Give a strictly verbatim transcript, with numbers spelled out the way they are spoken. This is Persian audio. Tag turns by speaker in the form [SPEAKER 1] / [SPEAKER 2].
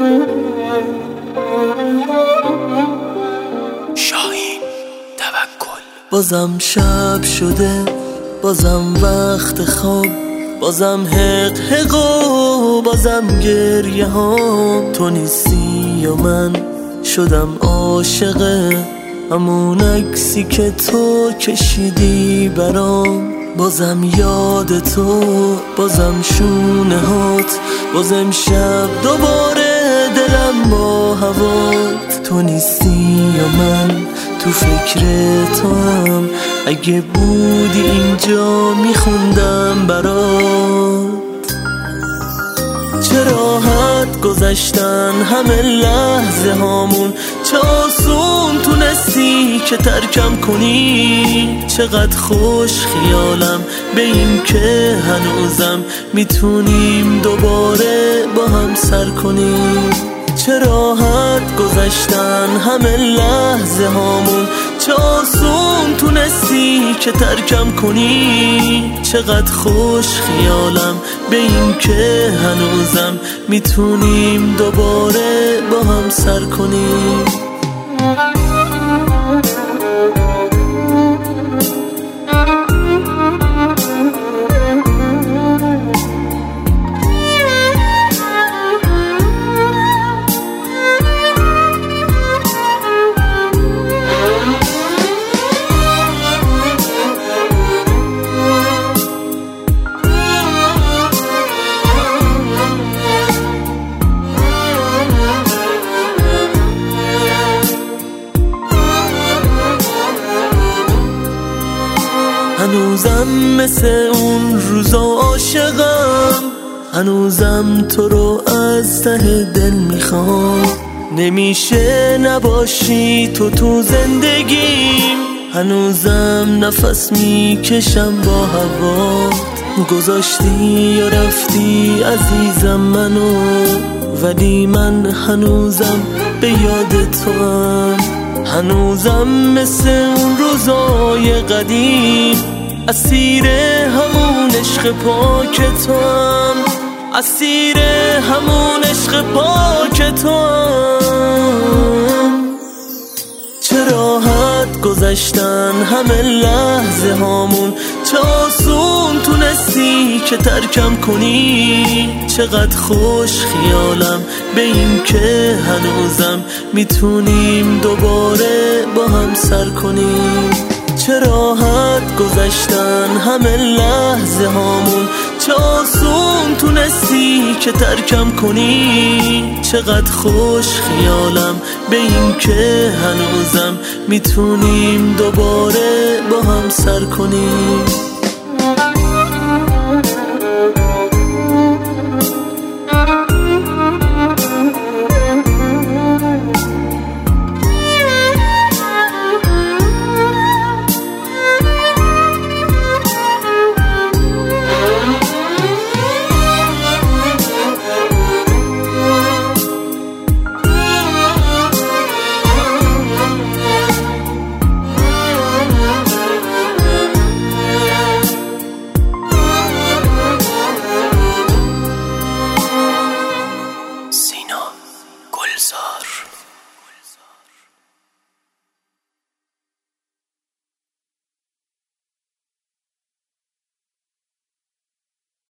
[SPEAKER 1] شاهین توکل.
[SPEAKER 2] بازم شب شده، بازم وقت خواب، بازم حق حق و بازم گریه هام. تو نیستی و من شدم عاشق همون عکسی که تو کشیدی برام. بازم یاد تو، بازم شونه هات، بازم شب دوباره دلم با هوات. تو نیستی و من تو فکر تو هم، اگه بودی اینجا میخوندم برات. چه راحت گذشتن همه لحظه هامون، چه آسون تونستی که ترکم کنی. چقدر خوش خیالم به این که هنوزم میتونیم دوباره با هم سر کنیم. چه راحت گذشتن همه لحظه هامون، چه آسون تونستی که ترکم کنی. چقدر خوش خیالم به این که هنوزم میتونیم دوباره با هم سر کنیم. هنوزم مثل اون روزا عاشقم، هنوزم تو رو از ته دل میخوام. نمیشه نباشی تو تو زندگیم، هنوزم نفس میکشم با هوا. گذاشتی و رفتی عزیزم منو، ولی من هنوزم به یاد تو هم. هنوزم مثل اون روزای قدیم، اسیر همون عشق پاک تو هم، اسیر همون عشق پاک تو هم. چه راحت گذشتن همه لحظه هامون، چه آسون تونستی که ترکم کنی. چقدر خوش خیالم به این که هنوزم میتونیم دوباره با هم سر کنیم. چه راحت گذشتن همه لحظه هامون، چه آسون تونستی که ترکم کنی. چقدر خوش خیالم به این که هنوزم میتونیم دوباره با هم سر کنیم.